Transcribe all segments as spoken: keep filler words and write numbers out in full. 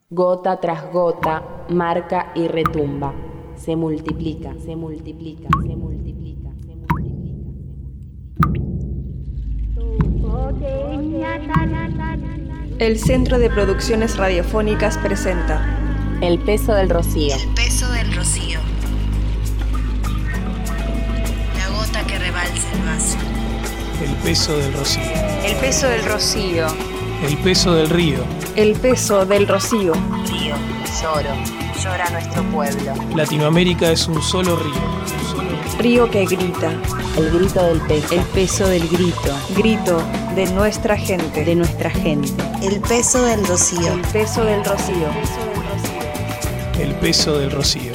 Gota tras gota, marca y retumba. Se multiplica, se multiplica, se multiplica, se multiplica. El Centro de Producciones Radiofónicas presenta El peso del rocío. El peso del rocío. La gota que rebalsa el vaso. El peso del rocío. El peso del rocío. El peso del río. El peso del rocío. Río, lloro, llora nuestro pueblo. Latinoamérica es un solo río. Un solo río. Río que grita. El grito del peso. El peso del grito. Grito de nuestra gente. De nuestra gente. El peso del rocío. El peso del rocío. El peso del rocío.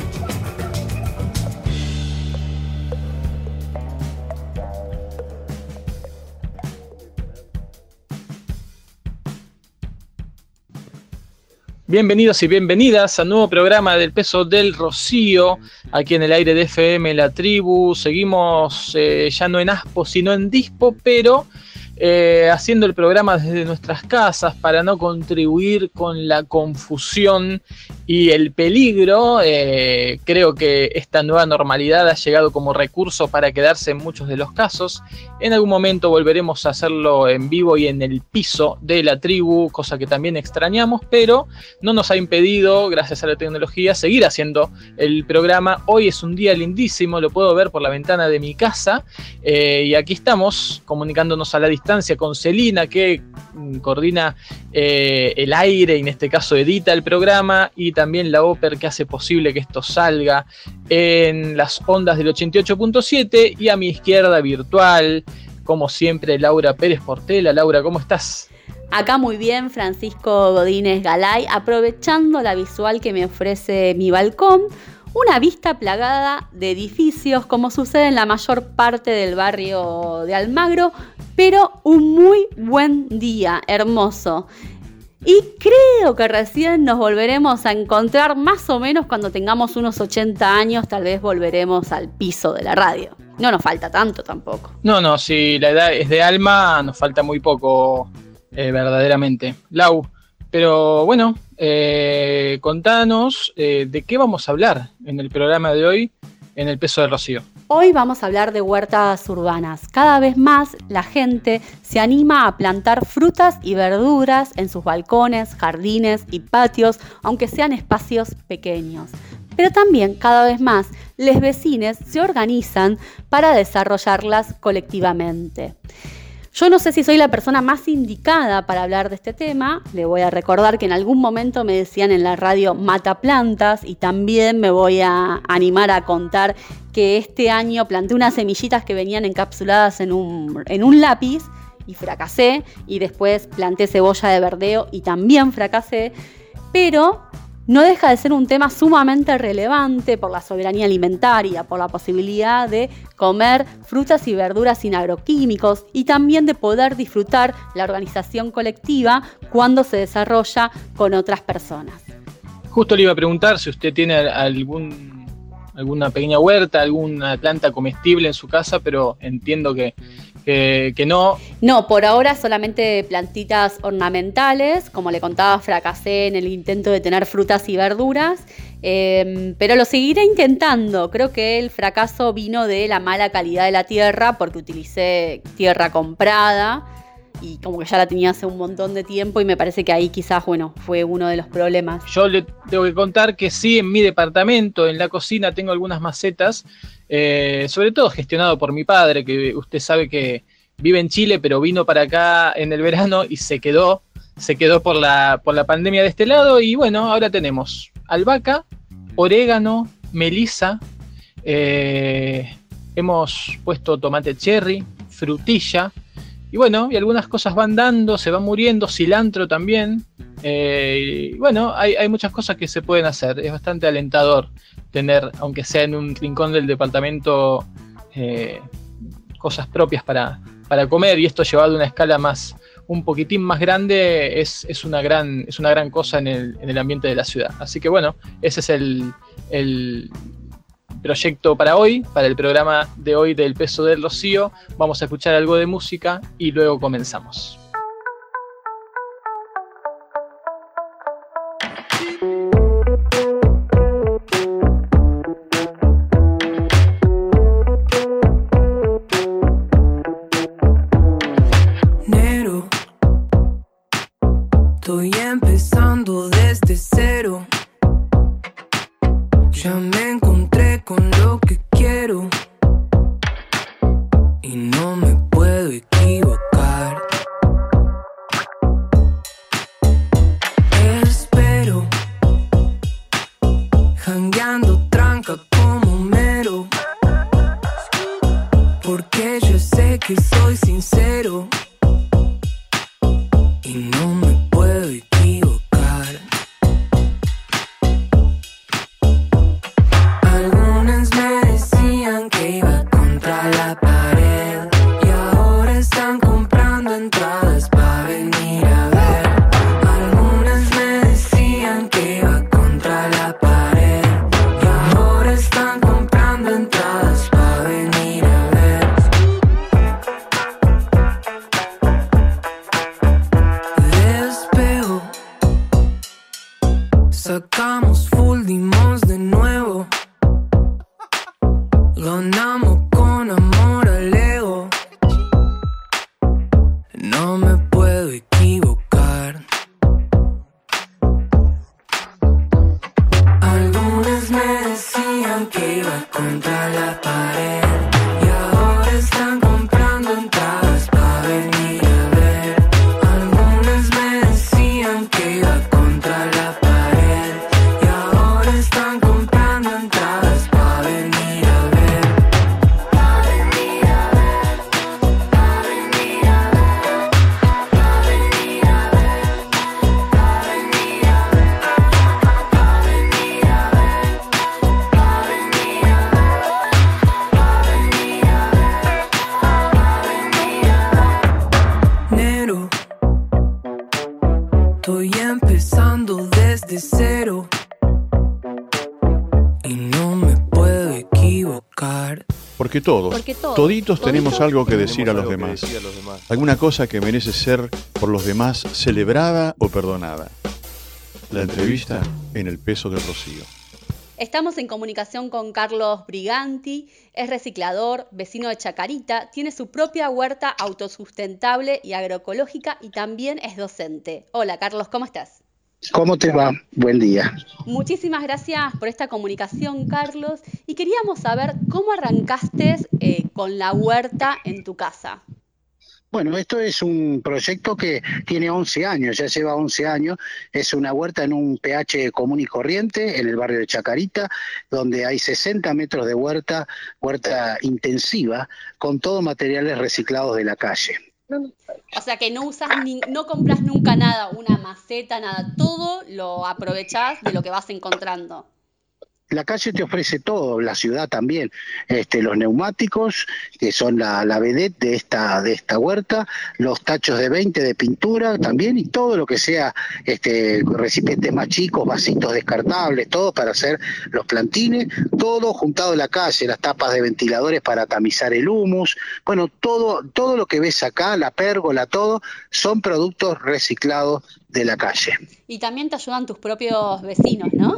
Bienvenidos y bienvenidas a un nuevo programa del Peso del Rocío, aquí en el aire de F M La Tribu. Seguimos eh, ya no en Aspo, sino en Dispo, pero eh, haciendo el programa desde nuestras casas para no contribuir con la confusión y el peligro. Eh, creo que esta nueva normalidad ha llegado como recurso para quedarse en muchos de los casos. En algún momento volveremos a hacerlo en vivo y en el piso de La Tribu, cosa que también extrañamos, pero no nos ha impedido, gracias a la tecnología, seguir haciendo el programa. Hoy es un día lindísimo, lo puedo ver por la ventana de mi casa, eh, y aquí estamos comunicándonos a la distancia con Celina, que mm, coordina eh, el aire y en este caso edita el programa, y también la Oper, que hace posible que esto salga en las ondas del ochenta y ocho punto siete, y a mi izquierda virtual, como siempre, Laura Pérez Portela. Laura, ¿cómo estás? Acá muy bien, Francisco Godínez Galay, aprovechando la visual que me ofrece mi balcón, una vista plagada de edificios, como sucede en la mayor parte del barrio de Almagro, pero un muy buen día, hermoso. Y creo que recién nos volveremos a encontrar más o menos cuando tengamos unos ochenta años, tal vez volveremos al piso de la radio. No nos falta tanto tampoco. No, no, si la edad es de alma, nos falta muy poco. Eh, verdaderamente. Lau, pero bueno, eh, contanos eh, de qué vamos a hablar en el programa de hoy, en El Peso del Rocío. Hoy vamos a hablar de huertas urbanas. Cada vez más la gente se anima a plantar frutas y verduras en sus balcones, jardines y patios, aunque sean espacios pequeños. Pero también cada vez más los vecinos se organizan para desarrollarlas colectivamente. Yo no sé si soy la persona más indicada para hablar de este tema. Le voy a recordar que en algún momento me decían en la radio mata plantas, y también me voy a animar a contar que este año planté unas semillitas que venían encapsuladas en un, en un lápiz y fracasé, y después planté cebolla de verdeo y también fracasé, pero no deja de ser un tema sumamente relevante por la soberanía alimentaria, por la posibilidad de comer frutas y verduras sin agroquímicos y también de poder disfrutar la organización colectiva cuando se desarrolla con otras personas. Justo le iba a preguntar si usted tiene algún, alguna pequeña huerta, alguna planta comestible en su casa, pero entiendo que, que, que no. No, por ahora solamente plantitas ornamentales. Como le contaba, fracasé en el intento de tener frutas y verduras, eh, pero lo seguiré intentando. Creo que el fracaso vino de la mala calidad de la tierra, porque utilicé tierra comprada y como que ya la tenía hace un montón de tiempo, y me parece que ahí quizás, bueno, fue uno de los problemas. Yo le tengo que contar que sí, en mi departamento, en la cocina, tengo algunas macetas, eh, sobre todo gestionado por mi padre, que usted sabe que vive en Chile, pero vino para acá en el verano y se quedó, se quedó por la, por la pandemia de este lado. Y bueno, ahora tenemos albahaca, orégano, melisa, eh, hemos puesto tomate cherry, frutilla, y bueno, y algunas cosas van dando, se van muriendo, cilantro también. Eh, y bueno, hay, hay muchas cosas que se pueden hacer. Es bastante alentador tener, aunque sea en un rincón del departamento, eh, cosas propias para, para comer, y esto llevado a una escala más, un poquitín más grande, es, es, una, gran, es una gran cosa en el, en el ambiente de la ciudad. Así que bueno, ese es el, el proyecto para hoy, para el programa de hoy del Peso del Rocío. Vamos a escuchar algo de música y luego comenzamos. Estoy empezando desde cero. Ya me encontré con lo que quiero y no me puedo equivocar. Espero, jangueando tranca como mero, porque yo sé que soy sincero y no me puedo equivocar. Algunas me decían que iba contra la pared y ahora están comprando entradas para venir a ver. Algunas me decían que iba contra la pared y ahora están comprando entradas para venir a ver. Despego, sacamos full demons de nuevo, ganamos con amor al ego. No me puedo equivocar. Algunas me decían que iba contra la pared y ahora están comprando entradas para venir a ver. Algunas me decían que iba contra la pared y ahora están comprando entradas para venir a ver. Pa' venir a ver, pa' venir a ver, pa' venir a ver, pa' venir a ver, pa' venir a ver, pa' venir a ver, pa' venir a ver. Nero, estoy empezando desde cero y no me puedo equivocar. Porque todos, Porque todos, toditos tenemos toditos algo que tenemos decir a los algo que demás. decir a los demás. Alguna cosa que merece ser por los demás celebrada o perdonada. La entrevista en El Peso del Rocío. Estamos en comunicación con Carlos Briganti, es reciclador, vecino de Chacarita, tiene su propia huerta autosustentable y agroecológica y también es docente. Hola Carlos, ¿cómo estás? ¿Cómo te va? Buen día. Muchísimas gracias por esta comunicación, Carlos, y queríamos saber cómo arrancaste eh, con la huerta en tu casa. Bueno, esto es un proyecto que tiene once años, ya lleva once años. Es una huerta en un pH común y corriente, en el barrio de Chacarita, donde hay sesenta metros de huerta, huerta intensiva, con todos materiales reciclados de la calle. O sea que no usas ni, no compras nunca nada, una maceta, nada, todo lo aprovechás de lo que vas encontrando. La calle te ofrece todo, la ciudad también. Este, los neumáticos, que son la, la vedette de esta, de esta huerta, los tachos de veinte de pintura también, y todo lo que sea este, recipientes más chicos, vasitos descartables, todo para hacer los plantines, todo juntado en la calle, las tapas de ventiladores para tamizar el humus. Bueno, todo, todo lo que ves acá, la pérgola, todo, son productos reciclados de la calle. Y también te ayudan tus propios vecinos, ¿no?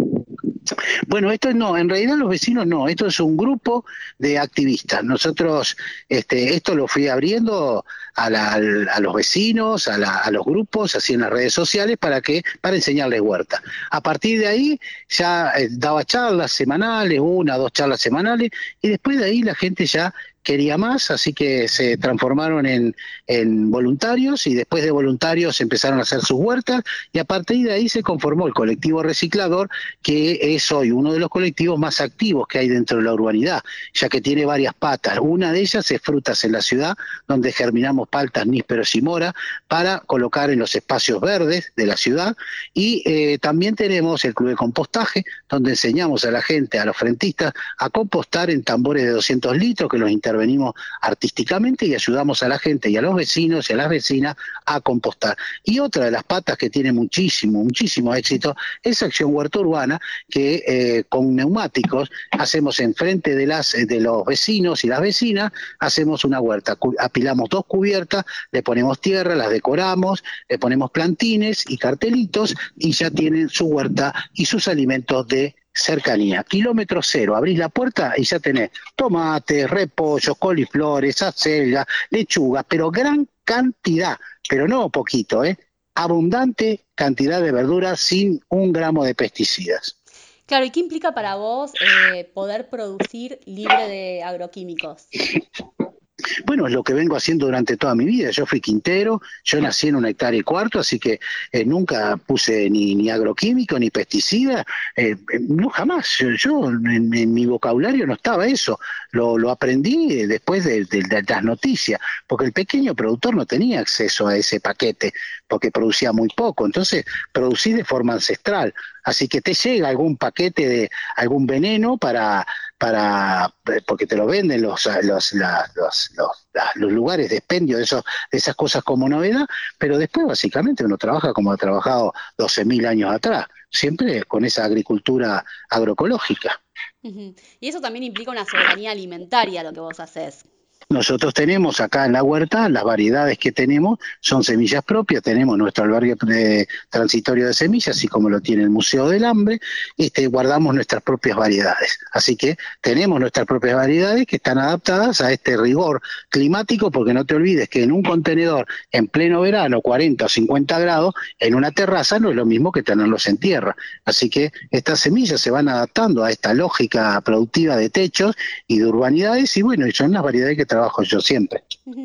Bueno, esto no, en realidad los vecinos no, esto es un grupo de activistas. Nosotros este, esto lo fui abriendo a, la, a los vecinos, a, la, a los grupos, así en las redes sociales, para que para enseñarles huerta. A partir de ahí ya eh, daba charlas semanales, una, dos charlas semanales, y después de ahí la gente ya quería más, así que se transformaron en, en voluntarios, y después de voluntarios empezaron a hacer sus huertas, y a partir de ahí se conformó el colectivo reciclador, que es hoy uno de los colectivos más activos que hay dentro de la urbanidad, ya que tiene varias patas. Una de ellas es Frutas en la Ciudad, donde germinamos paltas, nísperos y mora para colocar en los espacios verdes de la ciudad, y eh, también tenemos el club de compostaje, donde enseñamos a la gente, a los frentistas, a compostar en tambores de doscientos litros que los intervenimos intervenimos artísticamente y ayudamos a la gente y a los vecinos y a las vecinas a compostar. Y otra de las patas que tiene muchísimo, muchísimo éxito es Acción Huerta Urbana, que eh, con neumáticos hacemos enfrente de, las, de los vecinos y las vecinas, hacemos una huerta, apilamos dos cubiertas, le ponemos tierra, las decoramos, le ponemos plantines y cartelitos y ya tienen su huerta y sus alimentos de cercanía. Kilómetro cero, abrís la puerta y ya tenés tomates, repollos, coliflores, acelga, lechuga, pero gran cantidad, pero no poquito, ¿eh? Abundante cantidad de verduras sin un gramo de pesticidas. Claro, ¿y qué implica para vos eh, poder producir libre de agroquímicos? Bueno, es lo que vengo haciendo durante toda mi vida. Yo fui quintero, yo nací en una hectárea y cuarto, así que eh, nunca puse ni, ni agroquímico ni pesticida, eh, no jamás. Yo, yo en, en mi vocabulario no estaba eso. Lo, lo aprendí después de, de, de las noticias, porque el pequeño productor no tenía acceso a ese paquete, porque producía muy poco. Entonces producí de forma ancestral. Así que te llega algún paquete de algún veneno para, para porque te lo venden los, los, la, los, los, los lugares de expendio de, esos, de esas cosas como novedad, pero después básicamente uno trabaja como ha trabajado doce mil años atrás, siempre con esa agricultura agroecológica. Uh-huh. Y eso también implica una soberanía alimentaria, lo que vos hacés. Nosotros tenemos acá en la huerta, las variedades que tenemos son semillas propias, tenemos nuestro albergue de, transitorio de semillas, así como lo tiene el Museo del Hambre, este, guardamos nuestras propias variedades. Así que tenemos nuestras propias variedades que están adaptadas a este rigor climático, porque no te olvides que en un contenedor en pleno verano, cuarenta o cincuenta grados, en una terraza no es lo mismo que tenerlos en tierra. Así que estas semillas se van adaptando a esta lógica productiva de techos y de urbanidades, y bueno, y son las variedades que trabajo yo siempre.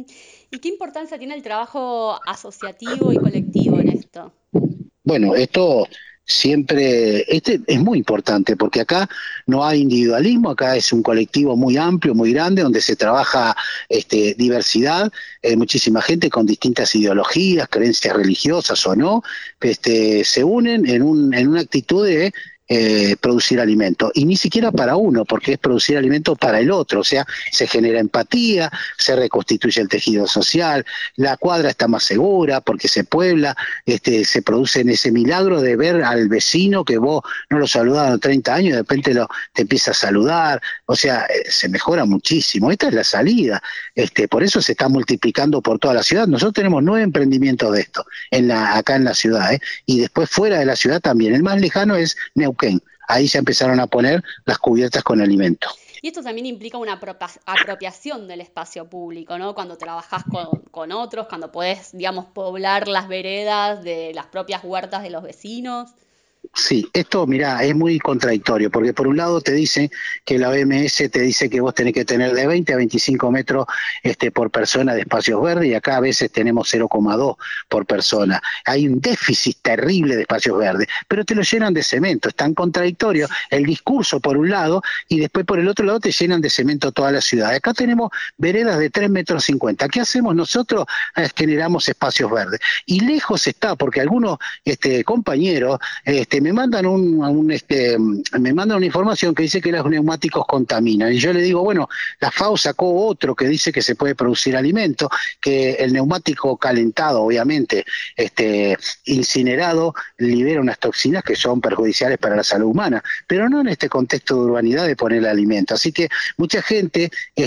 ¿Y qué importancia tiene el trabajo asociativo y colectivo en esto? Bueno, esto siempre, este es muy importante porque acá no hay individualismo, acá es un colectivo muy amplio, muy grande, donde se trabaja este, diversidad, eh, muchísima gente con distintas ideologías, creencias religiosas o no, este, se unen en, un, en una actitud de Eh, producir alimento, y ni siquiera para uno, porque es producir alimento para el otro, o sea, se genera empatía, se reconstituye el tejido social, la cuadra está más segura porque se puebla, este, se produce en ese milagro de ver al vecino que vos no lo saludabas en treinta años y de repente lo, te empieza a saludar, o sea, eh, se mejora muchísimo. Esta es la salida, este, por eso se está multiplicando por toda la ciudad. Nosotros tenemos nueve emprendimientos de esto en la, acá en la ciudad, ¿eh? Y después fuera de la ciudad también. El más lejano es Neuquén. Ahí se empezaron a poner las cubiertas con alimento. Y esto también implica una apropiación del espacio público, ¿no? Cuando trabajás con, con otros, cuando podés, digamos, poblar las veredas de las propias huertas de los vecinos. Sí, esto, mirá, es muy contradictorio, porque por un lado te dicen que la O M S te dice que vos tenés que tener de veinte a veinticinco metros este, por persona de espacios verdes, y acá a veces tenemos cero coma dos por persona. Hay un déficit terrible de espacios verdes, pero te lo llenan de cemento. Es tan contradictorio el discurso por un lado, y después por el otro lado te llenan de cemento toda la ciudad. Acá tenemos veredas de tres metros cincuenta. ¿Qué hacemos nosotros? Eh, generamos espacios verdes. Y lejos está, porque algunos este, compañeros... Este, me mandan un, un este me mandan una información que dice que los neumáticos contaminan, y yo le digo, bueno, la FAO sacó otro que dice que se puede producir alimento, que el neumático calentado, obviamente, este incinerado, libera unas toxinas que son perjudiciales para la salud humana, pero no en este contexto de urbanidad de poner alimento. Así que mucha gente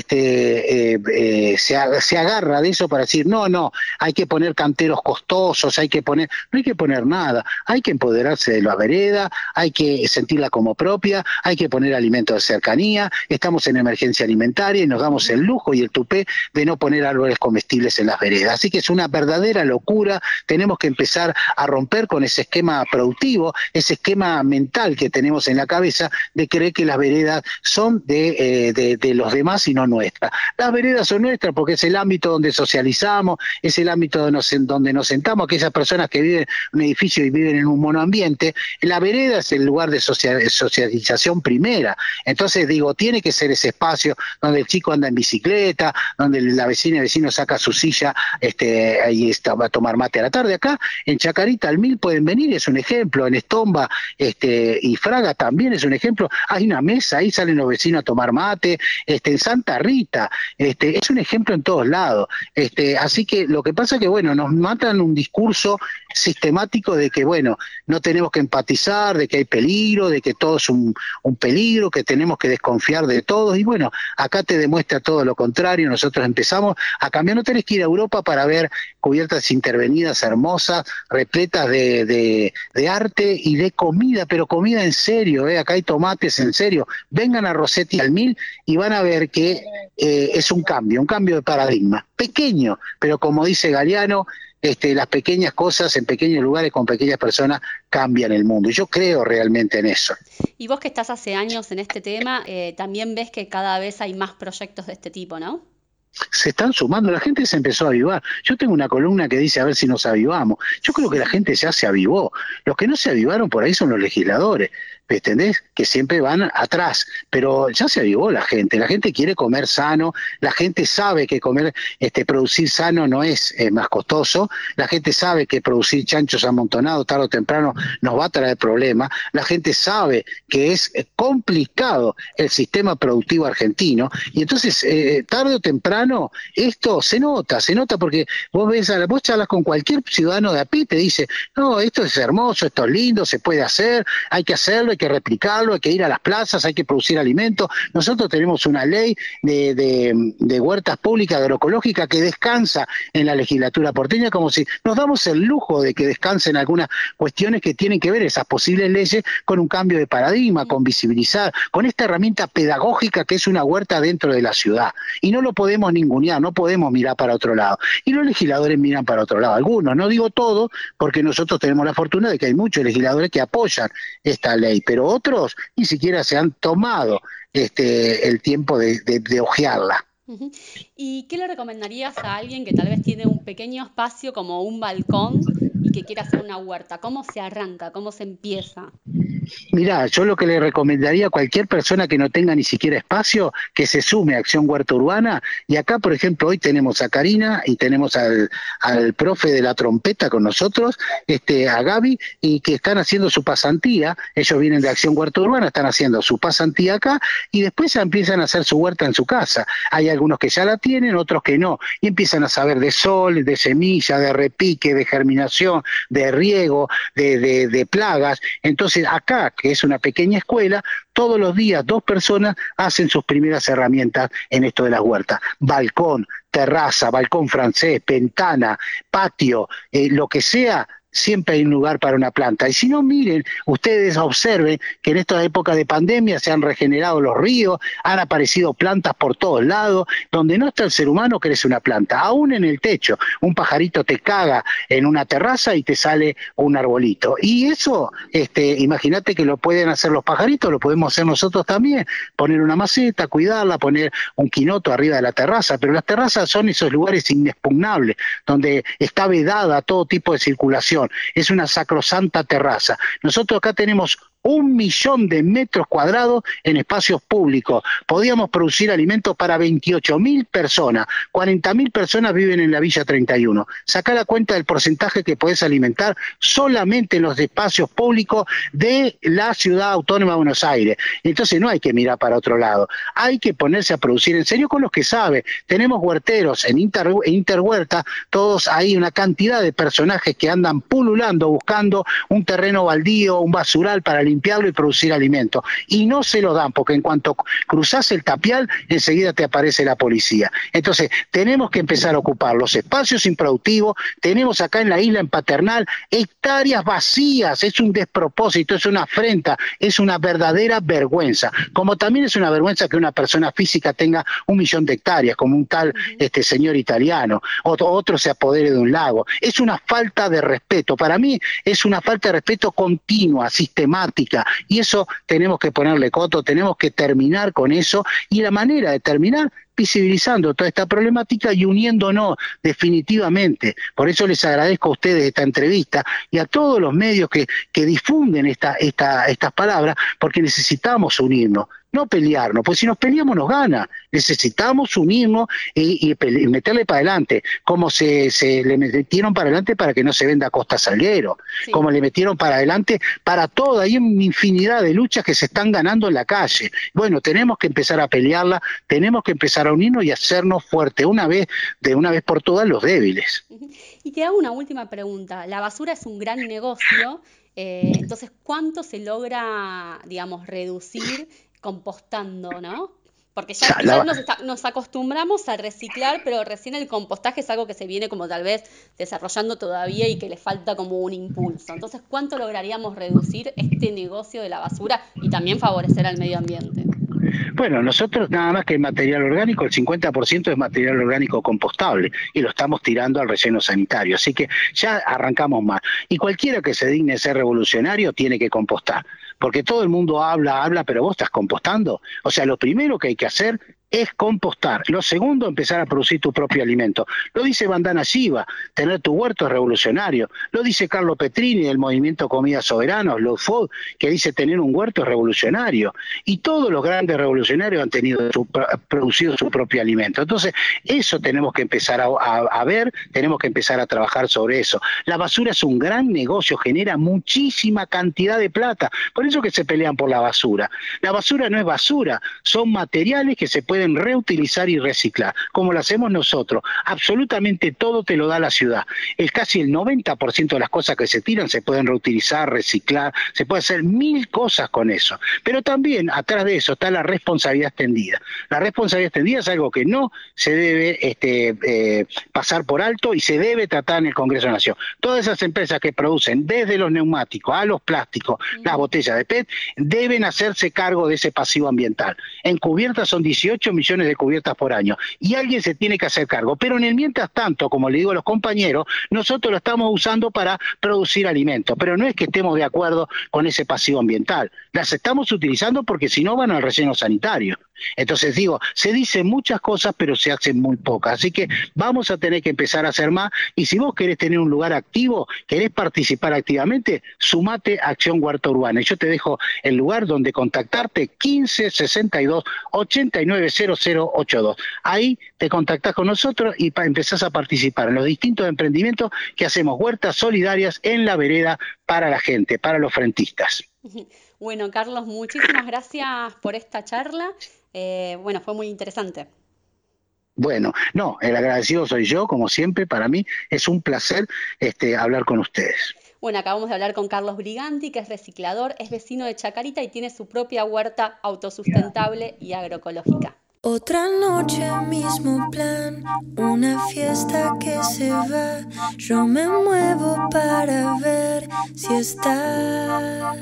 este eh, eh, se, se agarra de eso para decir, no, no, hay que poner canteros costosos, hay que poner, no hay que poner nada, hay que empoderarse de la vereda, hay que sentirla como propia, hay que poner alimentos de cercanía. Estamos en emergencia alimentaria y nos damos el lujo y el tupé de no poner árboles comestibles en las veredas. Así que es una verdadera locura. Tenemos que empezar a romper con ese esquema productivo, ese esquema mental que tenemos en la cabeza de creer que las veredas son de, eh, de, de los demás y no nuestras. Las veredas son nuestras porque es el ámbito donde socializamos, es el ámbito donde nos, donde nos sentamos. Aquellas personas que viven en un edificio y viven en un monoambiente La vereda es el lugar de social, socialización primera. Entonces digo, tiene que ser ese espacio donde el chico anda en bicicleta, donde la vecina y el vecino saca su silla este, y está, va a tomar mate a la tarde. Acá en Chacarita al Mil pueden venir, es un ejemplo. En Estomba este, y Fraga también es un ejemplo. Hay una mesa, ahí salen los vecinos a tomar mate. Este, en Santa Rita, este, es un ejemplo en todos lados. Este, así que lo que pasa es que, bueno, nos matan un discurso sistemático de que, bueno, no tenemos que empatizar, de que hay peligro, de que todo es un, un peligro, que tenemos que desconfiar de todos, y bueno, acá te demuestra todo lo contrario. Nosotros empezamos a cambiar, no tenés que ir a Europa para ver cubiertas intervenidas hermosas, repletas de, de, de arte y de comida, pero comida en serio, ¿eh? Acá hay tomates en serio. Vengan a Rossetti al Mil y van a ver que eh, es un cambio, un cambio de paradigma, pequeño, pero como dice Galeano, este, las pequeñas cosas en pequeños lugares con pequeñas personas cambian el mundo, y yo creo realmente en eso. Y vos que estás hace años en este tema, eh, también ves que cada vez hay más proyectos de este tipo, ¿no? Se están sumando, la gente se empezó a avivar. Yo tengo una columna que dice a ver si nos avivamos. Yo creo que la gente ya se avivó. Los que no se avivaron por ahí son los legisladores, ¿entendés? Que siempre van atrás, pero ya se avivó la gente. La gente quiere comer sano, la gente sabe que comer, este, producir sano no es eh, más costoso, la gente sabe que producir chanchos amontonados tarde o temprano nos va a traer problemas, la gente sabe que es complicado el sistema productivo argentino, y entonces eh, tarde o temprano esto se nota, se nota porque vos ves, a la, vos charlas con cualquier ciudadano de a pie, te dice, no, esto es hermoso, esto es lindo, se puede hacer, hay que hacerlo, hay que replicarlo, hay que ir a las plazas, hay que producir alimentos. Nosotros tenemos una ley de, de, de huertas públicas agroecológicas que descansa en la legislatura porteña, como si nos damos el lujo de que descansen algunas cuestiones que tienen que ver esas posibles leyes con un cambio de paradigma, con visibilizar, con esta herramienta pedagógica que es una huerta dentro de la ciudad. Y no lo podemos ningunear, no podemos mirar para otro lado. Y los legisladores miran para otro lado, algunos, no digo todos, porque nosotros tenemos la fortuna de que hay muchos legisladores que apoyan esta ley, pero otros ni siquiera se han tomado este, el tiempo de, de, de hojearla. Uh-huh. ¿Y qué le recomendarías a alguien que tal vez tiene un pequeño espacio como un balcón y que quiera hacer una huerta? ¿Cómo se arranca? ¿Cómo se empieza? Mirá, yo lo que le recomendaría a cualquier persona que no tenga ni siquiera espacio, que se sume a Acción Huerta Urbana. Y acá, por ejemplo, hoy tenemos a Karina y tenemos al, al profe de la trompeta con nosotros, este, a Gaby, y que están haciendo su pasantía. Ellos vienen de Acción Huerta Urbana, están haciendo su pasantía acá y después ya empiezan a hacer su huerta en su casa. Hay algunos que ya la tienen, otros que no, y empiezan a saber de sol, de semilla, de repique, de germinación, de riego, de, de, de plagas. Entonces acá, que es una pequeña escuela, todos los días dos personas hacen sus primeras herramientas en esto de las huertas. Balcón, terraza, balcón francés, ventana, patio, eh, lo que sea, siempre hay un lugar para una planta. Y si no, miren, ustedes observen que en esta época de pandemia se han regenerado los ríos, han aparecido plantas por todos lados, donde no está el ser humano crece una planta, aún en el techo. Un pajarito te caga en una terraza y te sale un arbolito. Y eso, este, imagínate que lo pueden hacer los pajaritos, lo podemos hacer nosotros también, poner una maceta, cuidarla, poner un quinoto arriba de la terraza, pero las terrazas son esos lugares inexpugnables, donde está vedada todo tipo de circulación. Es una sacrosanta terraza. Nosotros acá tenemos un millón de metros cuadrados en espacios públicos. Podíamos producir alimentos para veintiocho mil personas. cuarenta mil personas viven en la Villa treinta y uno. Sacá la cuenta del porcentaje que podés alimentar solamente en los espacios públicos de la Ciudad Autónoma de Buenos Aires. Entonces no hay que mirar para otro lado. Hay que ponerse a producir en serio con los que saben. Tenemos huerteros en Inter, Interhuerta, todos ahí, una cantidad de personajes que andan pululando, buscando un terreno baldío, un basural para limpiar limpiarlo y producir alimentos, y no se lo dan, porque en cuanto cruzás el tapial, enseguida te aparece la policía. Entonces, tenemos que empezar a ocupar los espacios improductivos. Tenemos acá en la isla, en Paternal, hectáreas vacías. Es un despropósito, es una afrenta, es una verdadera vergüenza, como también es una vergüenza que una persona física tenga un millón de hectáreas, como un tal este señor italiano, otro, otro se apodere de un lago. Es una falta de respeto, para mí es una falta de respeto continua, sistemática. problemática y eso tenemos que ponerle coto, tenemos que terminar con eso y la manera de terminar visibilizando toda esta problemática y uniéndonos definitivamente. Por eso les agradezco a ustedes esta entrevista y a todos los medios que, que difunden esta, esta, estas palabras, porque necesitamos unirnos, no pelearnos, pues si nos peleamos nos gana. Necesitamos unirnos y, y, y meterle para adelante, como se, se le metieron para adelante para que no se venda Costa Salguero, sí. Como le metieron para adelante para todo. Hay una infinidad de luchas que se están ganando en la calle. Bueno, tenemos que empezar a pelearla, tenemos que empezar a unirnos y hacernos fuertes una vez, de una vez por todas, los débiles. Y te hago una última pregunta. La basura es un gran negocio, eh, entonces, ¿cuánto se logra, digamos, reducir compostando, no? Porque ya, O sea, ya la- nos, está- nos acostumbramos a reciclar, pero recién el compostaje es algo que se viene como tal vez desarrollando todavía y que le falta como un impulso. Entonces, ¿cuánto lograríamos reducir este negocio de la basura y también favorecer al medio ambiente? Bueno, nosotros nada más que el material orgánico, el cincuenta por ciento es material orgánico compostable y lo estamos tirando al relleno sanitario, así que ya arrancamos mal. Y cualquiera que se digne ser revolucionario tiene que compostar, porque todo el mundo habla, habla, pero vos estás compostando. O sea, lo primero que hay que hacer es compostar. Lo segundo, empezar a producir tu propio alimento. Lo dice Vandana Shiva, tener tu huerto es revolucionario. Lo dice Carlo Petrini del movimiento Comida Soberana, Slow Food, que dice tener un huerto es revolucionario. Y todos los grandes revolucionarios han tenido su, producido su propio alimento. Entonces, eso tenemos que empezar a, a, a ver, tenemos que empezar a trabajar sobre eso. La basura es un gran negocio, genera muchísima cantidad de plata. Por eso que se pelean por la basura. La basura no es basura, son materiales que se pueden reutilizar y reciclar, como lo hacemos nosotros. Absolutamente todo te lo da la ciudad. El casi el noventa por ciento de las cosas que se tiran se pueden reutilizar, reciclar, se puede hacer mil cosas con eso. Pero también atrás de eso está la responsabilidad extendida. La responsabilidad extendida es algo que no se debe este, eh, pasar por alto y se debe tratar en el Congreso de la Nación. Todas esas empresas que producen desde los neumáticos a los plásticos, las botellas de P E T, deben hacerse cargo de ese pasivo ambiental. En cubiertas son dieciocho millones de cubiertas por año y alguien se tiene que hacer cargo, pero en el mientras tanto, como le digo a los compañeros, nosotros lo estamos usando para producir alimentos, pero no es que estemos de acuerdo con ese pasivo ambiental, las estamos utilizando porque si no van al relleno sanitario. Entonces digo, se dicen muchas cosas pero se hacen muy pocas, así que vamos a tener que empezar a hacer más y si vos querés tener un lugar activo, querés participar activamente, sumate a Acción Huerta Urbana y yo te dejo el lugar donde contactarte, quince sesenta y dos ochenta y nueve cero cero ochenta y dos. Ahí te contactás con nosotros y pa- empezás a participar en los distintos emprendimientos que hacemos, huertas solidarias en la vereda para la gente, para los frentistas. Bueno, Carlos, muchísimas gracias por esta charla. Eh, bueno, fue muy interesante. Bueno, no, el agradecido soy yo, como siempre, para mí es un placer este, hablar con ustedes. Bueno, acabamos de hablar con Carlos Briganti, que es reciclador, es vecino de Chacarita y tiene su propia huerta autosustentable y agroecológica. Otra noche, mismo plan, una fiesta que se va. Yo me muevo para ver si estás.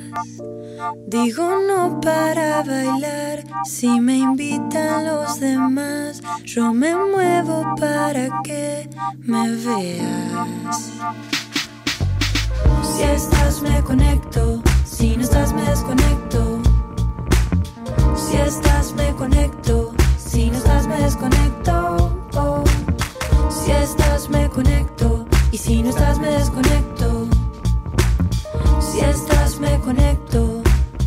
Digo no para bailar, si me invitan los demás. Yo me muevo para que me veas. Si estás me conecto, si no estás me desconecto. Si estás me conecto, si no estás me desconecto. Oh. Si estás me conecto y si no estás me desconecto. Si estás me conecto.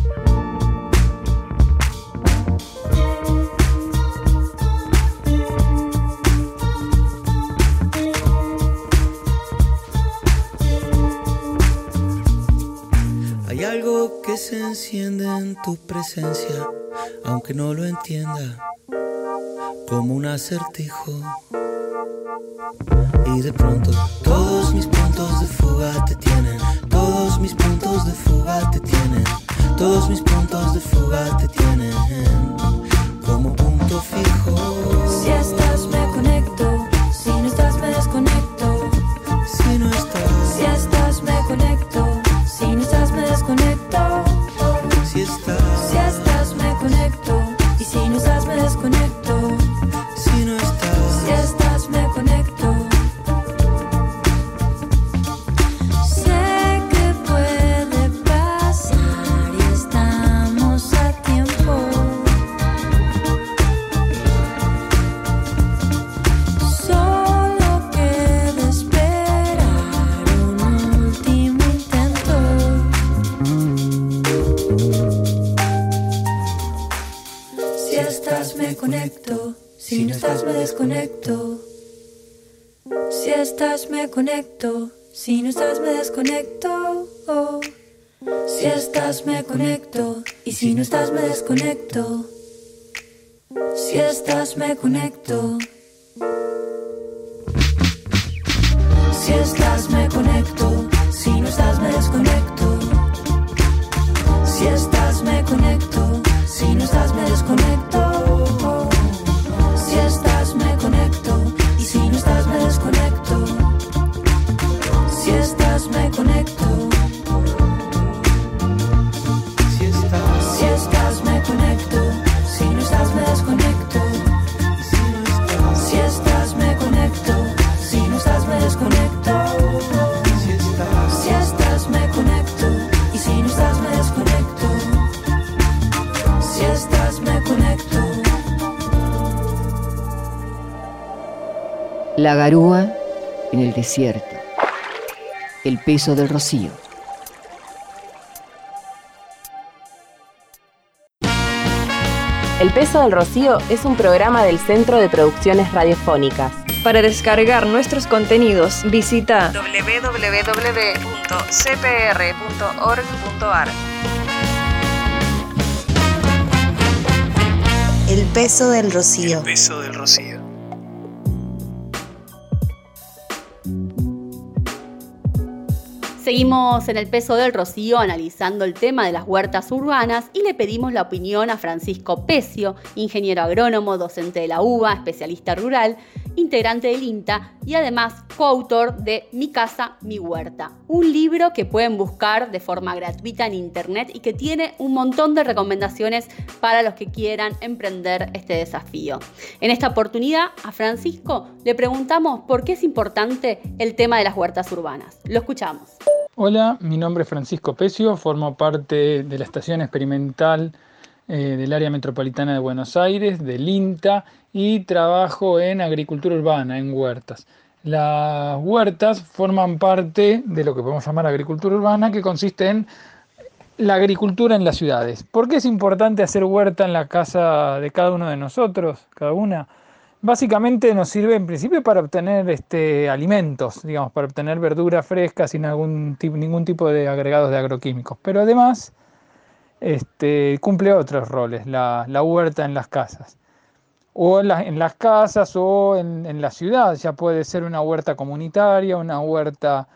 Hay algo que se enciende en tu presencia, aunque no lo entienda, como un acertijo. Y de pronto todos mis puntos de fuga te tienen, todos mis puntos de fuga te tienen, todos mis puntos de fuga te tienen, como punto fijo. Si estás me conecto, si no estás me desconecto. Si no estás, Si estás me conecto, si no estás me desconecto. si estás, Si estás me conecto y si no estás me desconecto. si no estás, Si estás me conecto. Sé que puede pasar y Si no estás me desconecto. Si estás me conecto. Si no estás me desconecto. Oh. Si estás me conecto. Y si no estás me desconecto. Si estás me conecto. Si estás me conecto. Si no estás me desconecto. Si estás me conecto. Si no estás me desconecto. Si estás me conecto. Y si no estás me desconecto. Si estás me conecto. Si estás, si estás me conecto. Si no estás me desconecto. Si estás me conecto. Si no estás me desconecto. Si estás, si estás me conecto. Y si no estás me desconecto. Si estás me conecto. La garúa en el desierto. El peso del rocío. El peso del rocío es un programa del Centro de Producciones Radiofónicas. Para descargar nuestros contenidos, visita doble u doble u doble u punto c p r punto org punto a r. El peso del rocío. El peso del rocío. Seguimos en el peso del rocío analizando el tema de las huertas urbanas y le pedimos la opinión a Francisco Pecio, ingeniero agrónomo, docente de la U B A, especialista rural, integrante del INTA y además coautor de Mi Casa, Mi Huerta, un libro que pueden buscar de forma gratuita en internet y que tiene un montón de recomendaciones para los que quieran emprender este desafío. En esta oportunidad a Francisco le preguntamos por qué es importante el tema de las huertas urbanas. Lo escuchamos. Hola, mi nombre es Francisco Pecio, formo parte de la Estación Experimental eh, del Área Metropolitana de Buenos Aires, del INTA, y trabajo en agricultura urbana, en huertas. Las huertas forman parte de lo que podemos llamar agricultura urbana, que consiste en la agricultura en las ciudades. ¿Por qué es importante hacer huerta en la casa de cada uno de nosotros, cada una? Básicamente nos sirve en principio para obtener este, alimentos, digamos, para obtener verduras frescas sin algún tipo, ningún tipo de agregados de agroquímicos. Pero además este, cumple otros roles, la, la huerta en las casas. O en, la, en las casas o en, en la ciudad, ya puede ser una huerta comunitaria, una huerta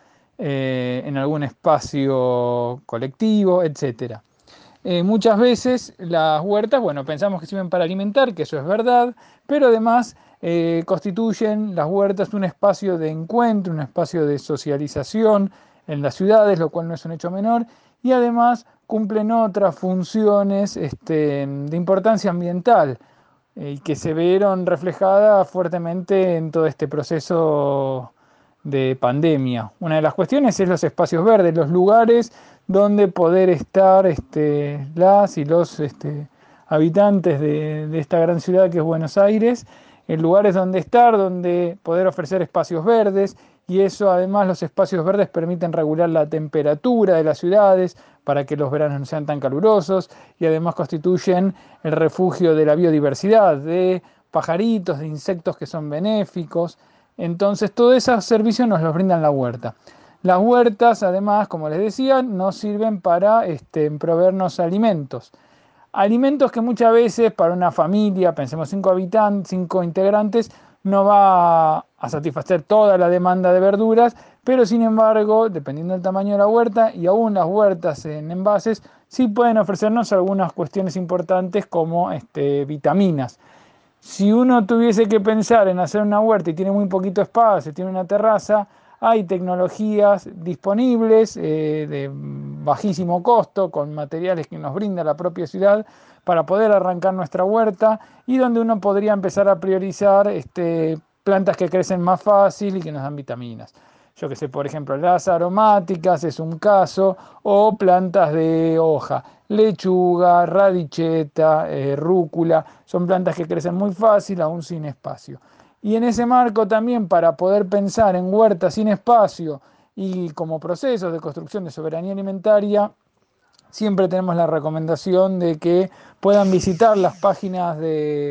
eh, en algún espacio colectivo, etcétera. Eh, muchas veces las huertas, bueno, pensamos que sirven para alimentar, que eso es verdad, pero además eh, constituyen las huertas un espacio de encuentro, un espacio de socialización en las ciudades, lo cual no es un hecho menor, y además cumplen otras funciones este, de importancia ambiental eh, y que se vieron reflejadas fuertemente en todo este proceso de pandemia. Una de las cuestiones es los espacios verdes, los lugares donde poder estar este, las y los este, habitantes de, de esta gran ciudad que es Buenos Aires, en lugares donde estar, donde poder ofrecer espacios verdes, y eso además los espacios verdes permiten regular la temperatura de las ciudades para que los veranos no sean tan calurosos, y además constituyen el refugio de la biodiversidad, de pajaritos, de insectos que son benéficos. Entonces todos esos servicios nos los brindan la huerta. Las huertas, además, como les decía, nos sirven para este, proveernos alimentos. Alimentos que muchas veces para una familia, pensemos cinco habitantes, cinco integrantes, no va a satisfacer toda la demanda de verduras, pero sin embargo, dependiendo del tamaño de la huerta, y aún las huertas en envases, sí pueden ofrecernos algunas cuestiones importantes como este, vitaminas. Si uno tuviese que pensar en hacer una huerta y tiene muy poquito espacio, tiene una terraza, hay tecnologías disponibles eh, de bajísimo costo, con materiales que nos brinda la propia ciudad, para poder arrancar nuestra huerta, y donde uno podría empezar a priorizar este, plantas que crecen más fácil y que nos dan vitaminas. Yo que sé, por ejemplo, las aromáticas es un caso, o plantas de hoja, lechuga, radicheta, eh, rúcula, son plantas que crecen muy fácil, aún sin espacio. Y en ese marco también, para poder pensar en huertas sin espacio y como procesos de construcción de soberanía alimentaria, siempre tenemos la recomendación de que puedan visitar las páginas de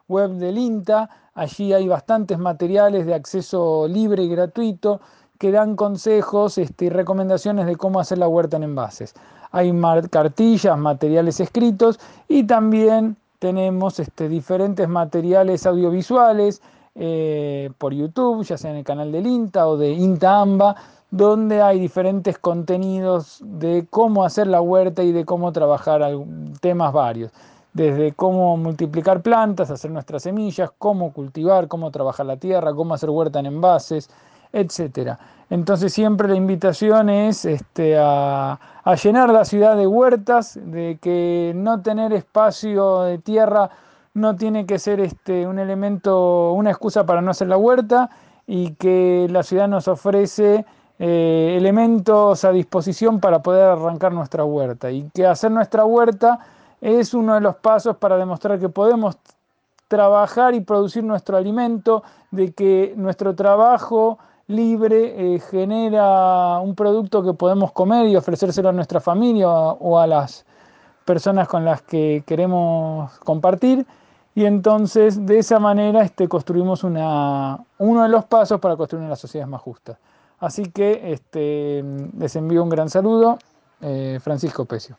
web del INTA. Allí hay bastantes materiales de acceso libre y gratuito que dan consejos este, y recomendaciones de cómo hacer la huerta en envases. Hay mar- cartillas, materiales escritos y también tenemos este, diferentes materiales audiovisuales eh, por YouTube, ya sea en el canal del INTA o de INTA AMBA, donde hay diferentes contenidos de cómo hacer la huerta y de cómo trabajar temas varios. Desde cómo multiplicar plantas, hacer nuestras semillas, cómo cultivar, cómo trabajar la tierra, cómo hacer huerta en envases, etcétera. Entonces siempre la invitación es este, a, a llenar la ciudad de huertas, de que no tener espacio de tierra no tiene que ser este, un elemento, una excusa para no hacer la huerta, y que la ciudad nos ofrece eh, elementos a disposición para poder arrancar nuestra huerta, y que hacer nuestra huerta es uno de los pasos para demostrar que podemos trabajar y producir nuestro alimento, de que nuestro trabajo libre eh, genera un producto que podemos comer y ofrecérselo a nuestra familia o a las personas con las que queremos compartir. Y entonces de esa manera este, construimos una, uno de los pasos para construir una sociedad más justa. Así que este, les envío un gran saludo, eh, Francisco Pecio.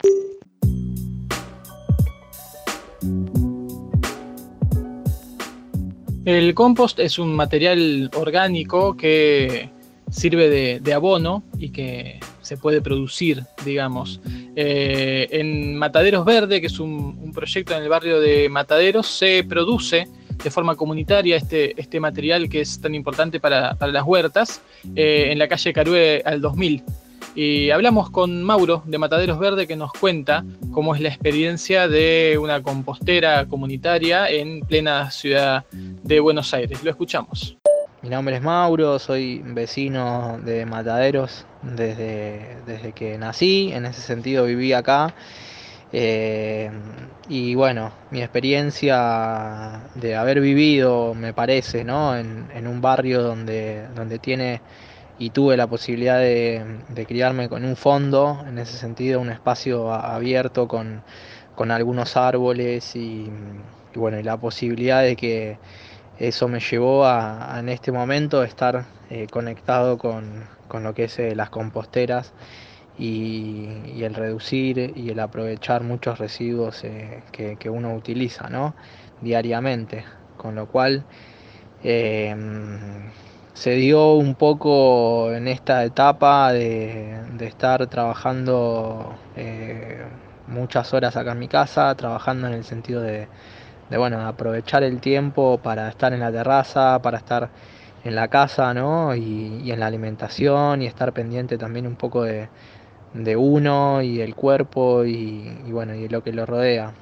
El compost es un material orgánico que sirve de, de abono y que se puede producir, digamos. Eh, en Mataderos Verde, que es un, un proyecto en el barrio de Mataderos, se produce de forma comunitaria este, este material que es tan importante para, para las huertas, eh, en la calle Carué al dos mil. Y hablamos con Mauro de Mataderos Verde, que nos cuenta cómo es la experiencia de una compostera comunitaria en plena ciudad de Buenos Aires. Lo escuchamos. Mi nombre es Mauro, soy vecino de Mataderos desde, desde que nací, en ese sentido viví acá. Eh, y bueno, mi experiencia de haber vivido, me parece, ¿no? en, en un barrio donde, donde tiene y tuve la posibilidad de, de criarme con un fondo, en ese sentido un espacio abierto con, con algunos árboles y, y bueno, y la posibilidad de que eso me llevó a, a en este momento estar eh, conectado con, con lo que es eh, las composteras y, y el reducir y el aprovechar muchos residuos eh, que, que uno utiliza, ¿no? diariamente, con lo cual eh, se dio un poco en esta etapa de, de estar trabajando eh, muchas horas acá en mi casa, trabajando en el sentido de, de bueno, aprovechar el tiempo para estar en la terraza, para estar en la casa, ¿no? y, y en la alimentación, y estar pendiente también un poco de, de uno y el cuerpo y, y bueno, y lo que lo rodea.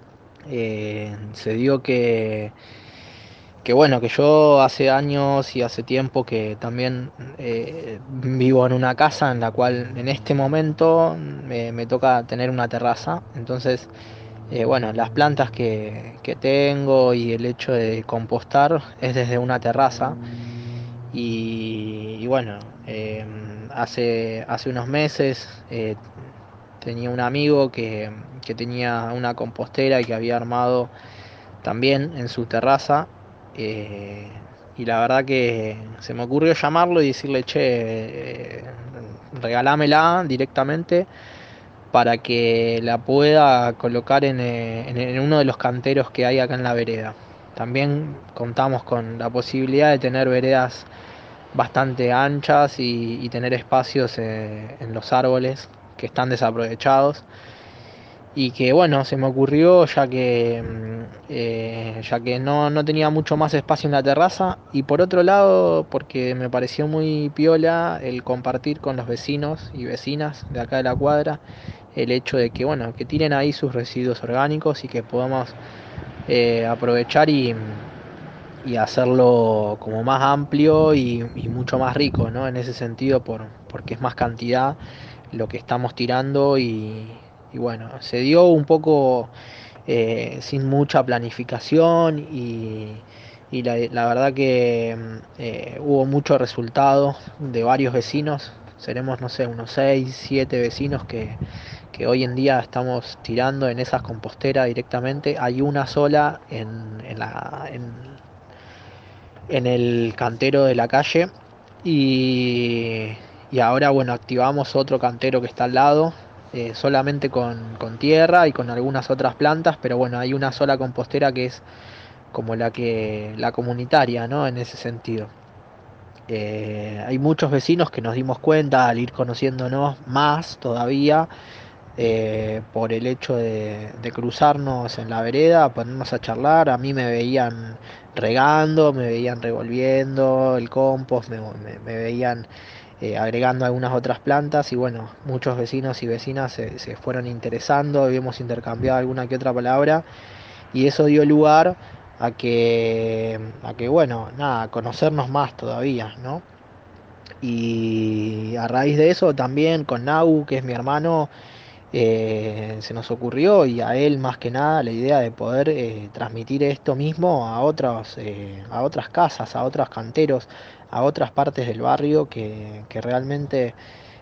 Eh, se dio que que bueno, que yo hace años y hace tiempo que también eh, vivo en una casa en la cual en este momento me, me toca tener una terraza. Entonces, eh, bueno, las plantas que, que tengo y el hecho de compostar es desde una terraza. Y, y bueno, eh, hace, hace unos meses eh, tenía un amigo que, que tenía una compostera y que había armado también en su terraza. Eh, y la verdad que se me ocurrió llamarlo y decirle, che, eh, regalámela directamente para que la pueda colocar en, en, en uno de los canteros que hay acá en la vereda. También contamos con la posibilidad de tener veredas bastante anchas y, y tener espacios eh, en los árboles que están desaprovechados. Y que bueno, se me ocurrió ya que, eh, ya que no, no tenía mucho más espacio en la terraza, y por otro lado porque me pareció muy piola el compartir con los vecinos y vecinas de acá de la cuadra el hecho de que bueno, que tiren ahí sus residuos orgánicos y que podamos eh, aprovechar y, y hacerlo como más amplio y, y mucho más rico, ¿no? En ese sentido, por, porque es más cantidad lo que estamos tirando y Y bueno, se dio un poco eh, sin mucha planificación y, y la, la verdad que eh, hubo mucho resultado de varios vecinos. Seremos, no sé, unos seis, siete vecinos que, que hoy en día estamos tirando en esas composteras directamente. Hay una sola en, en, la, en, en el cantero de la calle y, y ahora bueno, activamos otro cantero que está al lado, eh, solamente con, con tierra y con algunas otras plantas, pero bueno, hay una sola compostera que es como la que la comunitaria, ¿no? En ese sentido. Eh, hay muchos vecinos que nos dimos cuenta al ir conociéndonos más todavía, eh, por el hecho de, de cruzarnos en la vereda, ponernos a charlar. A mí me veían regando, me veían revolviendo el compost, me, me, me veían eh, agregando algunas otras plantas y bueno, muchos vecinos y vecinas se, se fueron interesando, habíamos intercambiado alguna que otra palabra y eso dio lugar a que, a que bueno, nada, conocernos más todavía, ¿no? Y a raíz de eso también con Nau, que es mi hermano, eh, se nos ocurrió, y a él más que nada, la idea de poder eh, transmitir esto mismo a otros, eh, a otras casas, a otros canteros, a otras partes del barrio que, que realmente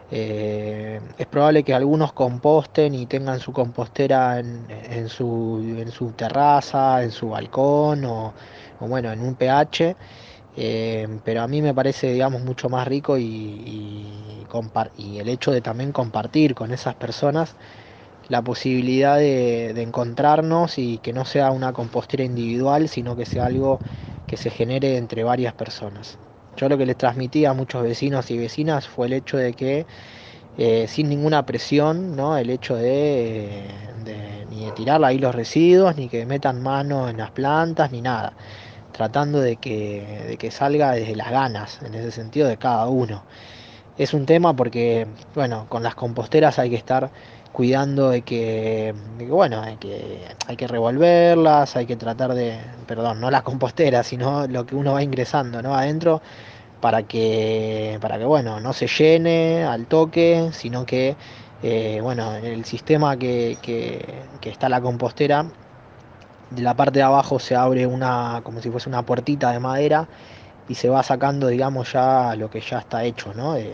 eh, es probable que algunos composten y tengan su compostera en, en, su, en su terraza, en su balcón o, o bueno, en un P H. Eh, pero a mí me parece, digamos, mucho más rico y, y, y el hecho de también compartir con esas personas la posibilidad de, de encontrarnos y que no sea una compostera individual, sino que sea algo que se genere entre varias personas. Yo lo que les transmití a muchos vecinos y vecinas fue el hecho de que eh, sin ninguna presión, ¿no? El hecho de, de ni de tirar ahí los residuos, ni que metan mano en las plantas, ni nada, tratando de que, de que salga desde las ganas, en ese sentido, de cada uno. Es un tema porque, bueno, con las composteras hay que estar cuidando de que, de que bueno, de que hay que revolverlas, hay que tratar de, perdón, no las composteras, sino lo que uno va ingresando, ¿no? Adentro, para que, para que, bueno, no se llene al toque, sino que, eh, bueno, en el sistema que, que, que está la compostera, de la parte de abajo se abre una, como si fuese una puertita de madera y se va sacando, digamos, ya lo que ya está hecho, ¿no? De,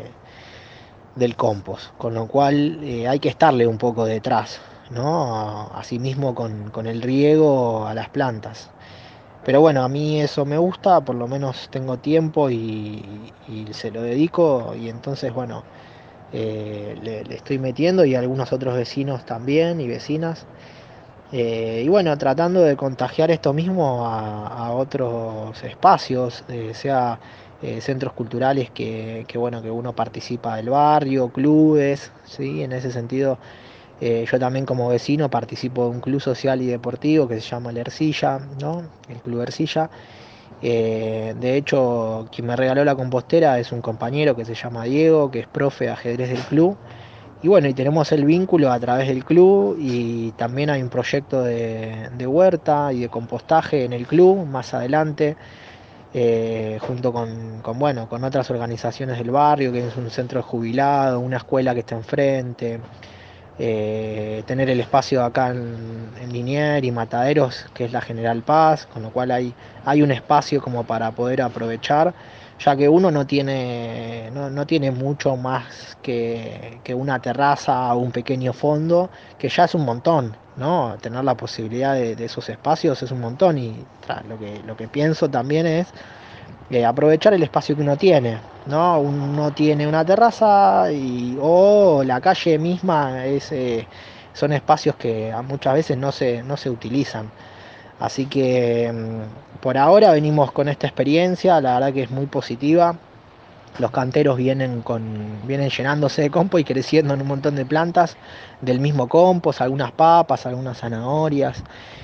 del compost, con lo cual eh, hay que estarle un poco detrás, ¿no? Asimismo con, con el riego a las plantas. Pero bueno, a mí eso me gusta, por lo menos tengo tiempo y, y se lo dedico y entonces, bueno, eh, le, le estoy metiendo y algunos otros vecinos también y vecinas. Eh, y bueno, tratando de contagiar esto mismo a, a otros espacios, eh, sea eh, centros culturales que, que, bueno, que uno participa del barrio, clubes, ¿sí? En ese sentido, eh, yo también como vecino participo de un club social y deportivo que se llama La Ercilla, ¿no? El Club Ercilla. Eh, de hecho, quien me regaló la compostera es un compañero que se llama Diego, que es profe de ajedrez del club. Y bueno, y tenemos el vínculo a través del club y también hay un proyecto de, de huerta y de compostaje en el club más adelante, eh, junto con, con, bueno, con otras organizaciones del barrio, que es un centro de jubilados, una escuela que está enfrente, eh, tener el espacio acá en, en Liniers y Mataderos, que es la General Paz, con lo cual hay, hay un espacio como para poder aprovechar, ya que uno no tiene, no, no tiene mucho más que, que una terraza o un pequeño fondo, que ya es un montón, ¿no? Tener la posibilidad de, de esos espacios es un montón y tra, lo, que, lo que pienso también es eh, aprovechar el espacio que uno tiene, ¿no? Uno tiene una terraza y, o la calle misma, es, eh, son espacios que muchas veces no se, no se utilizan. Así que por ahora venimos con esta experiencia, la verdad que es muy positiva. Los canteros vienen, con, vienen llenándose de compost y creciendo en un montón de plantas del mismo compost, algunas papas, algunas zanahorias.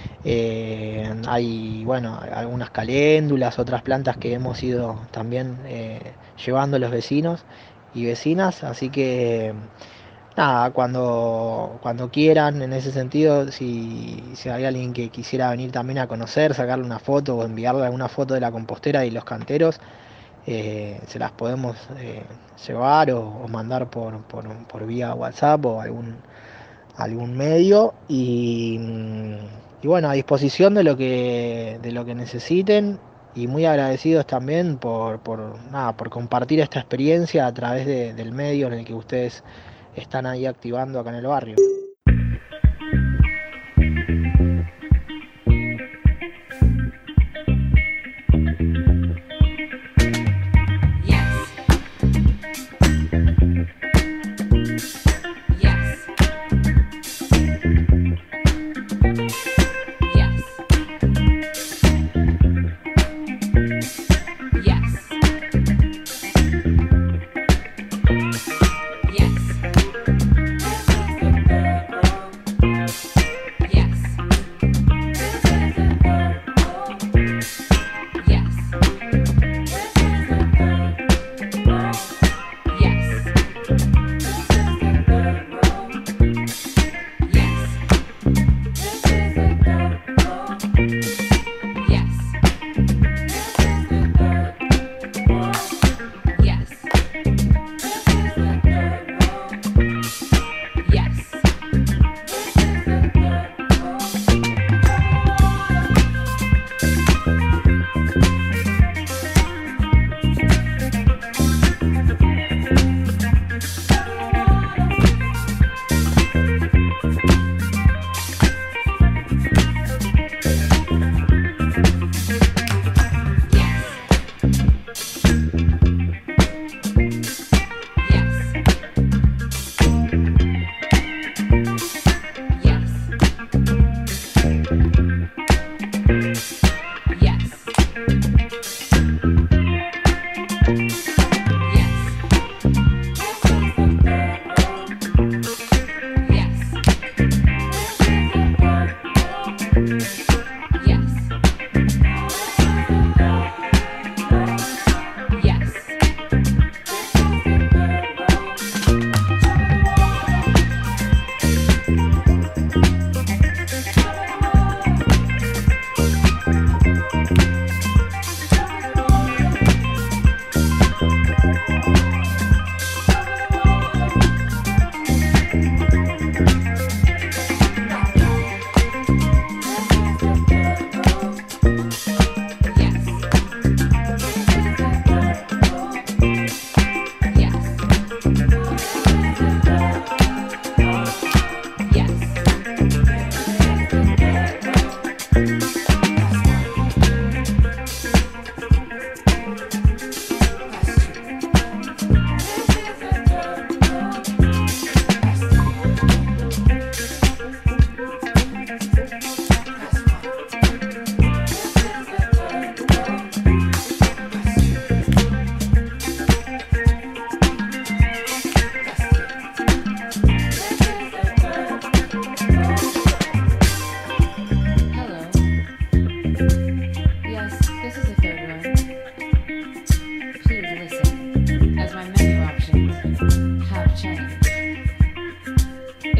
Eh, hay, bueno, algunas caléndulas, otras plantas que hemos ido también eh, llevando los vecinos y vecinas. Así que nada, cuando, cuando quieran, en ese sentido, si, si hay alguien que quisiera venir también a conocer, sacarle una foto o enviarle alguna foto de la compostera y los canteros, eh, se las podemos eh, llevar o, o mandar por, por, por vía WhatsApp o algún, algún medio y, y bueno, a disposición de lo que, de lo que necesiten y muy agradecidos también por, por, nada, por compartir esta experiencia a través de, del medio en el que ustedes están ahí activando acá en el barrio.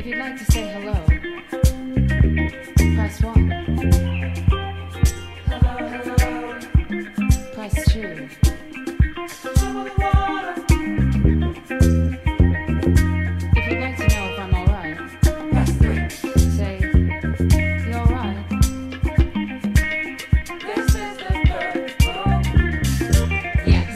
If you'd like to say hello, press one. Hello, hello. Press two. If you'd like to know if I'm alright, press three. Say, you alright? This is the third room. Yes.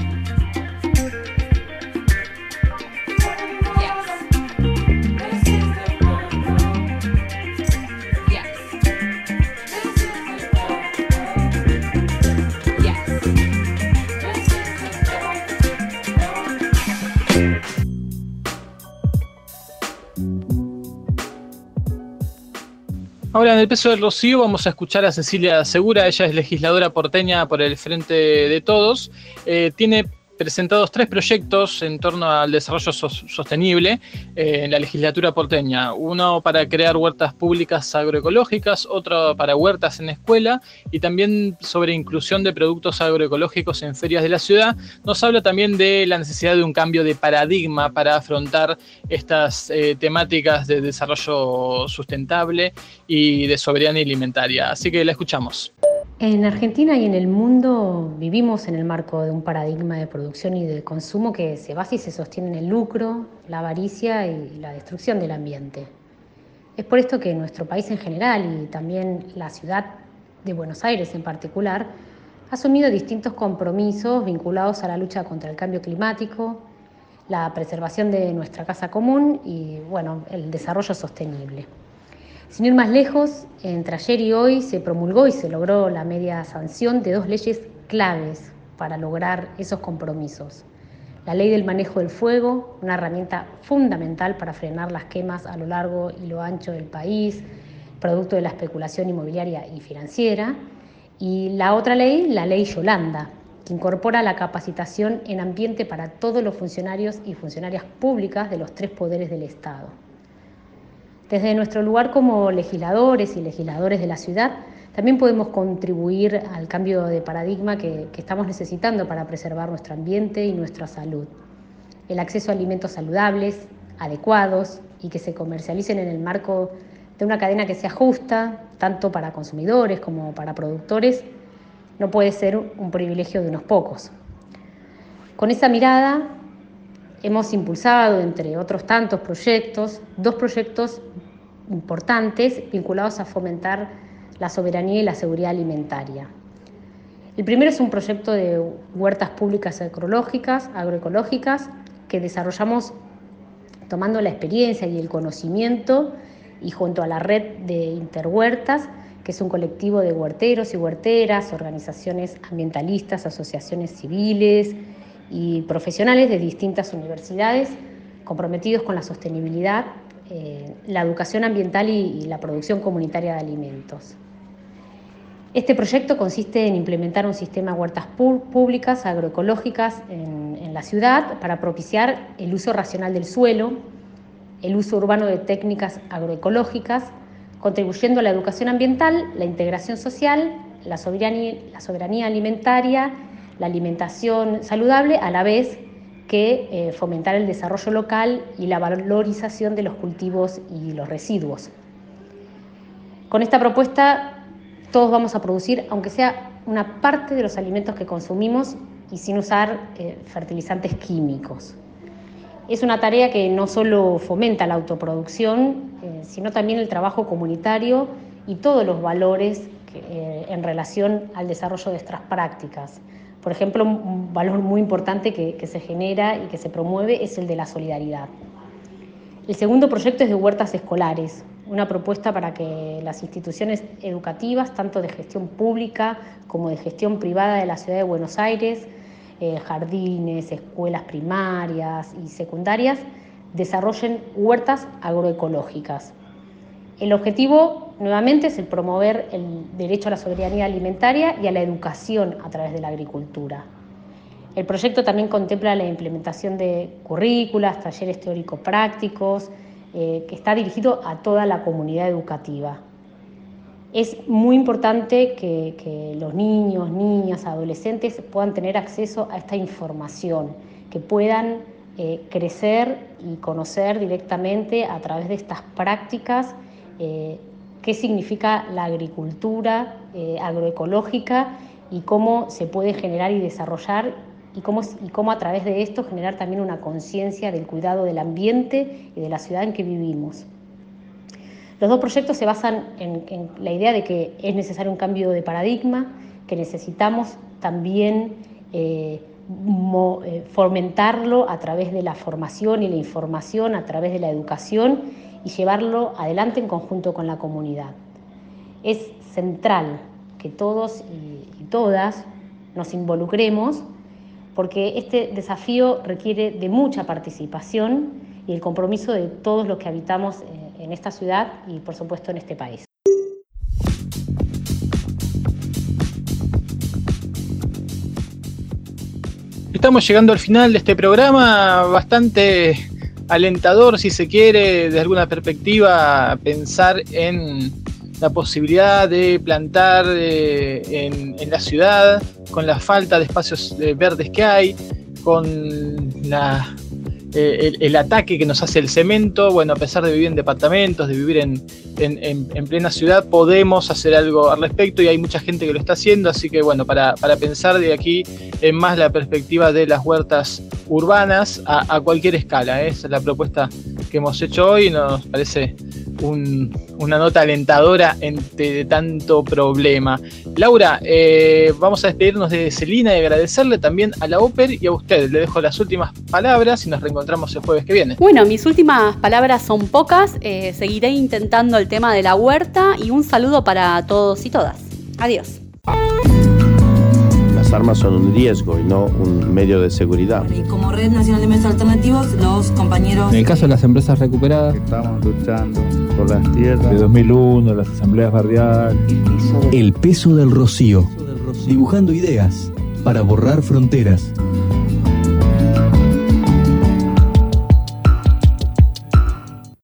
Ahora en el Peso del Rocío vamos a escuchar a Cecilia Segura. Ella es legisladora porteña por el Frente de Todos. Eh, tiene presentados tres proyectos en torno al desarrollo so- sostenible eh, en la legislatura porteña. Uno para crear huertas públicas agroecológicas, otro para huertas en escuela y también sobre inclusión de productos agroecológicos en ferias de la ciudad. Nos habla también de la necesidad de un cambio de paradigma para afrontar estas eh, temáticas de desarrollo sustentable y de soberanía alimentaria. Así que la escuchamos. En Argentina y en el mundo vivimos en el marco de un paradigma de producción y de consumo que se basa y se sostiene en el lucro, la avaricia y la destrucción del ambiente. Es por esto que nuestro país en general y también la ciudad de Buenos Aires en particular ha asumido distintos compromisos vinculados a la lucha contra el cambio climático, la preservación de nuestra casa común y, bueno, el desarrollo sostenible. Sin ir más lejos, entre ayer y hoy se promulgó y se logró la media sanción de dos leyes claves para lograr esos compromisos. La Ley del Manejo del Fuego, una herramienta fundamental para frenar las quemas a lo largo y lo ancho del país, producto de la especulación inmobiliaria y financiera. Y la otra ley, la Ley Yolanda, que incorpora la capacitación en ambiente para todos los funcionarios y funcionarias públicas de los tres poderes del Estado. Desde nuestro lugar como legisladores y legisladores de la ciudad, también podemos contribuir al cambio de paradigma que, que estamos necesitando para preservar nuestro ambiente y nuestra salud. El acceso a alimentos saludables, adecuados y que se comercialicen en el marco de una cadena que sea justa, tanto para consumidores como para productores, no puede ser un privilegio de unos pocos. Con esa mirada, hemos impulsado, entre otros tantos proyectos, dos proyectos importantes vinculados a fomentar la soberanía y la seguridad alimentaria. El primero es un proyecto de huertas públicas agroecológicas, agroecológicas que desarrollamos tomando la experiencia y el conocimiento y junto a la red de Interhuertas, que es un colectivo de huerteros y huerteras, organizaciones ambientalistas, asociaciones civiles y profesionales de distintas universidades comprometidos con la sostenibilidad, eh, la educación ambiental y, y la producción comunitaria de alimentos. Este proyecto consiste en implementar un sistema de huertas públicas agroecológicas en, en la ciudad para propiciar el uso racional del suelo, el uso urbano de técnicas agroecológicas, contribuyendo a la educación ambiental, la integración social, la soberanía, la soberanía alimentaria, la alimentación saludable, a la vez que eh, fomentar el desarrollo local y la valorización de los cultivos y los residuos. Con esta propuesta todos vamos a producir, aunque sea una parte de los alimentos que consumimos y sin usar eh, fertilizantes químicos. Es una tarea que no solo fomenta la autoproducción, eh, sino también el trabajo comunitario y todos los valores que, eh, en relación al desarrollo de estas prácticas. Por ejemplo, un valor muy importante que, que se genera y que se promueve es el de la solidaridad. El segundo proyecto es de huertas escolares, una propuesta para que las instituciones educativas, tanto de gestión pública como de gestión privada de la ciudad de Buenos Aires, eh, jardines, escuelas primarias y secundarias, desarrollen huertas agroecológicas. El objetivo, nuevamente, es el promover el derecho a la soberanía alimentaria y a la educación a través de la agricultura. El proyecto también contempla la implementación de currículas, talleres teórico-prácticos, eh, que está dirigido a toda la comunidad educativa. Es muy importante que, que los niños, niñas, adolescentes puedan tener acceso a esta información, que puedan eh, crecer y conocer directamente a través de estas prácticas eh, qué significa la agricultura eh, agroecológica y cómo se puede generar y desarrollar y cómo, y cómo a través de esto generar también una conciencia del cuidado del ambiente y de la ciudad en que vivimos. Los dos proyectos se basan en, en la idea de que es necesario un cambio de paradigma, que necesitamos también eh, mo, eh, fomentarlo a través de la formación y la información, a través de la educación y llevarlo adelante en conjunto con la comunidad. Es central que todos y, y todas nos involucremos porque este desafío requiere de mucha participación y el compromiso de todos los que habitamos en esta ciudad y, por supuesto, en este país. Estamos llegando al final de este programa, bastante alentador, si se quiere, desde alguna perspectiva, pensar en la posibilidad de plantar eh, en, en la ciudad, con la falta de espacios eh, verdes que hay, con la, eh, el, el ataque que nos hace el cemento. Bueno, a pesar de vivir en departamentos, de vivir en, en, en, en plena ciudad, podemos hacer algo al respecto y hay mucha gente que lo está haciendo, así que bueno, para, para pensar de aquí en más la perspectiva de las huertas urbanas a, a cualquier escala, ¿eh? Esa es la propuesta que hemos hecho hoy y nos parece un, una nota alentadora entre tanto problema. Laura, eh, vamos a despedirnos de Celina y agradecerle también a la Oper y a usted. Le dejo las últimas palabras y nos reencontramos el jueves que viene. Bueno, mis últimas palabras son pocas. Eh, seguiré intentando el tema de la huerta y un saludo para todos y todas. Adiós. Las armas son un riesgo y no un medio de seguridad. Y como Red Nacional de Medios Alternativos, los compañeros... En el caso de las empresas recuperadas, estamos luchando por las tierras. De dos mil uno, las asambleas barriales. El peso del rocío. Dibujando ideas para borrar fronteras.